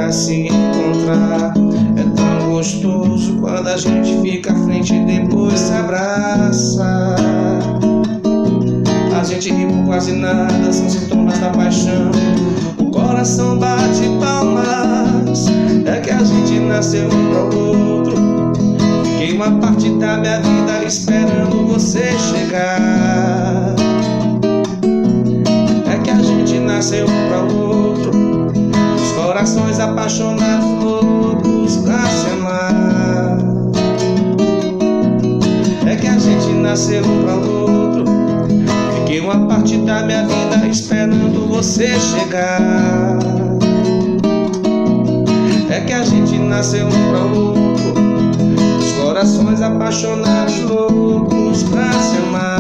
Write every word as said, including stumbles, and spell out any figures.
pra se encontrar. É tão gostoso quando a gente fica à frente e depois se abraça. A gente ri por quase nada, são sintomas da paixão. O coração bate palmas, é que a gente nasceu um para o outro. Fiquei uma parte da minha vida esperando você chegar. É que a gente nasceu um para o outro, os corações apaixonados, loucos pra se amar. É que a gente nasceu um para o outro, fiquei uma parte da minha vida esperando você chegar. É que a gente nasceu um para o outro, os corações apaixonados, loucos pra se amar.